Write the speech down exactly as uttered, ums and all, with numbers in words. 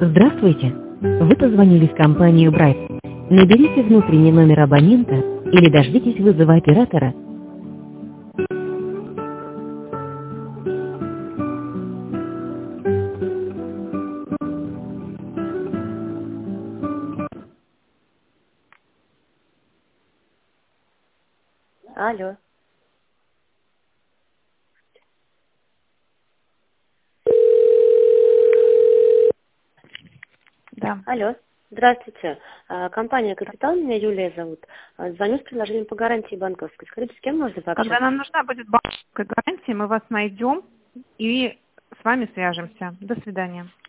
Здравствуйте! Вы позвонили в компанию Брайт. Наберите внутренний номер абонента или дождитесь вызова оператора. Алло. Да. Алло. Здравствуйте. А, Компания «Капитал», меня Юлия зовут. А, Звоню с предложением по гарантии банковской. Скажите, с кем можно пообщаться? Когда нам нужна будет банковская гарантия, мы вас найдем и с вами свяжемся. До свидания.